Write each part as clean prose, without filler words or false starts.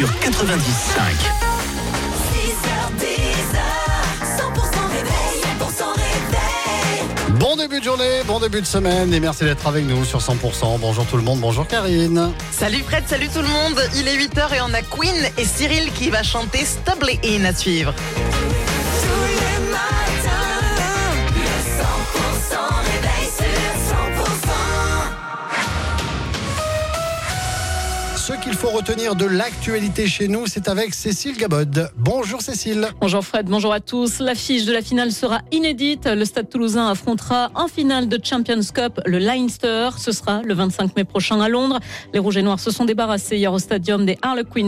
sur 90.5. Bon début de journée, bon début de semaine et merci d'être avec nous sur 100%. Bonjour tout le monde, bonjour Karine. Salut Fred, salut tout le monde. Il est 8h et on a Queen et Cyril qui va chanter Stumbling In à suivre. Ce qu'il faut retenir de l'actualité chez nous, c'est avec Cécile Gabod. Bonjour Cécile. Bonjour Fred, bonjour à tous. L'affiche de la finale sera inédite. Le Stade Toulousain affrontera en finale de Champions Cup le Leinster. Ce sera le 25 mai prochain à Londres. Les Rouges et Noirs se sont débarrassés hier au stadium des Harlequins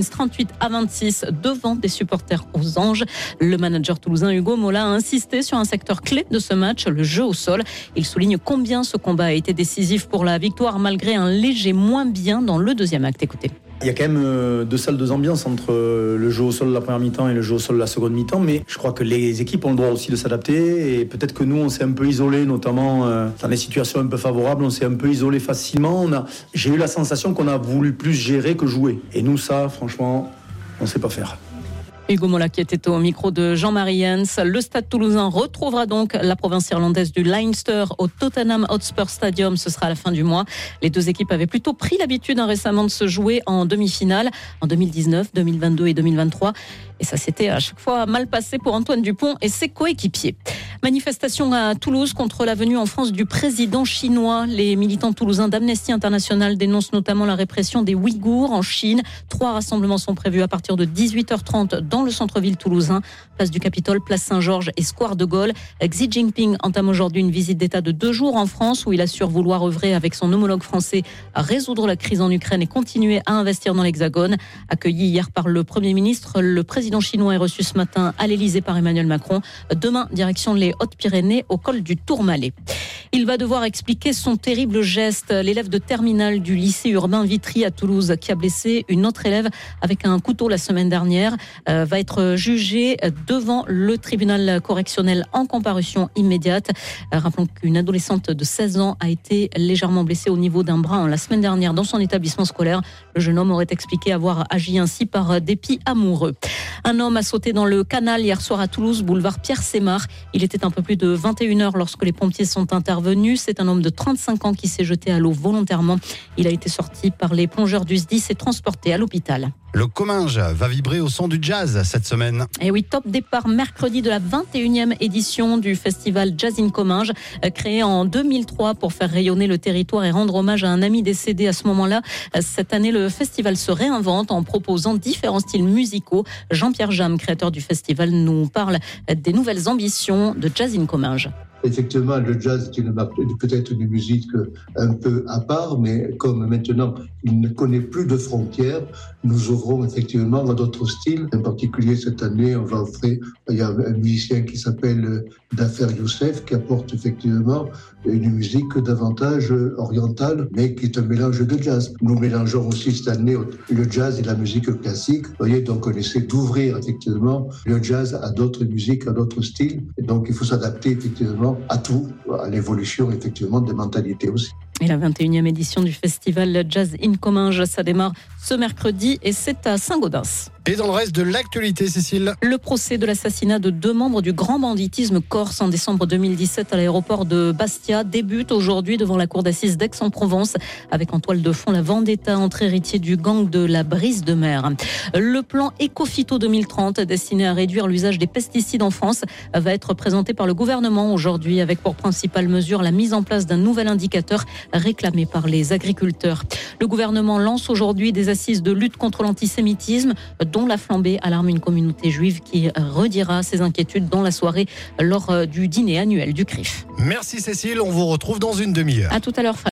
38-26 devant des supporters aux Anges. Le manager toulousain Hugo Mola a insisté sur un secteur clé de ce match, le jeu au sol. Il souligne combien ce combat a été décisif pour la victoire malgré un léger moins bien dans le deuxième acte. Écoutez. Il y a quand même deux salles, deux ambiances entre le jeu au sol de la première mi-temps et le jeu au sol de la seconde mi-temps, mais je crois que les équipes ont le droit aussi de s'adapter et peut-être que nous on s'est un peu isolés, notamment dans les situations un peu favorables, on s'est un peu isolés facilement. J'ai eu la sensation qu'on a voulu plus gérer que jouer et nous ça franchement on ne sait pas faire. Hugo Mola qui était au micro de Jean-Marie Jens. Le Stade Toulousain retrouvera donc la province irlandaise du Leinster au Tottenham Hotspur Stadium. Ce sera à la fin du mois. Les deux équipes avaient plutôt pris l'habitude récemment de se jouer en demi-finale en 2019, 2022 et 2023. Et ça s'était à chaque fois mal passé pour Antoine Dupont et ses coéquipiers. Manifestation à Toulouse contre la venue en France du président chinois. Les militants toulousains d'Amnesty International dénoncent notamment la répression des Ouïghours en Chine. 3 rassemblements sont prévus à partir de 18h30 dans le centre-ville toulousain. Place du Capitole, place Saint-Georges et Square de Gaulle. Xi Jinping entame aujourd'hui une visite d'État de 2 jours en France où il assure vouloir œuvrer avec son homologue français à résoudre la crise en Ukraine et continuer à investir dans l'Hexagone. Accueilli hier par le Premier ministre, le président chinois est reçu ce matin à l'Élysée par Emmanuel Macron. Demain, direction les Hautes-Pyrénées au col du Tourmalet. Il va devoir expliquer son terrible geste. L'élève de terminale du lycée urbain Vitry à Toulouse qui a blessé une autre élève avec un couteau la semaine dernière va être jugé devant le tribunal correctionnel en comparution immédiate. Rappelons qu'une adolescente de 16 ans a été légèrement blessée au niveau d'un bras la semaine dernière dans son établissement scolaire. Le jeune homme aurait expliqué avoir agi ainsi par dépit amoureux. Un homme a sauté dans le canal hier soir à Toulouse, boulevard Pierre-Sémar. Il était un peu plus de 21h lorsque les pompiers sont intervenus. C'est un homme de 35 ans qui s'est jeté à l'eau volontairement. Il a été sorti par les plongeurs du SDIS et transporté à l'hôpital. Le Comminges va vibrer au son du jazz cette semaine. Et oui, top départ mercredi de la 21e édition du festival Jazz in Comminges, créé en 2003 pour faire rayonner le territoire et rendre hommage à un ami décédé à ce moment-là. Cette année, le festival se réinvente en proposant différents styles musicaux. Jean-Pierre Jam, créateur du festival, nous parle des nouvelles ambitions de Jazz in Comminges. Effectivement, le jazz est peut-être une musique un peu à part, mais comme maintenant il ne connaît plus de frontières, nous ouvrons effectivement à d'autres styles. En particulier cette année, on va offrir, il y a un musicien qui s'appelle Dafer Youssef qui apporte effectivement une musique davantage orientale, mais qui est un mélange de jazz. Nous mélangeons aussi cette année le jazz et la musique classique. Vous voyez, donc on essaie d'ouvrir effectivement le jazz à d'autres musiques, à d'autres styles. Et donc il faut s'adapter effectivement à tout, à l'évolution effectivement des mentalités aussi. Et la 21e édition du festival Jazz in Comminges, ça démarre ce mercredi et c'est à Saint-Gaudens. Et dans le reste de l'actualité, Cécile. Le procès de l'assassinat de 2 membres du grand banditisme corse en décembre 2017 à l'aéroport de Bastia débute aujourd'hui devant la cour d'assises d'Aix-en-Provence avec en toile de fond la vendetta entre héritiers du gang de la Brise de Mer. Le plan Ecophyto 2030 destiné à réduire l'usage des pesticides en France va être présenté par le gouvernement aujourd'hui avec pour principale mesure la mise en place d'un nouvel indicateur réclamé par les agriculteurs. Le gouvernement lance aujourd'hui des assises de lutte contre l'antisémitisme dont la flambée alarme une communauté juive qui redira ses inquiétudes dans la soirée lors du dîner annuel du CRIF. Merci Cécile, on vous retrouve dans une demi-heure. À tout à l'heure.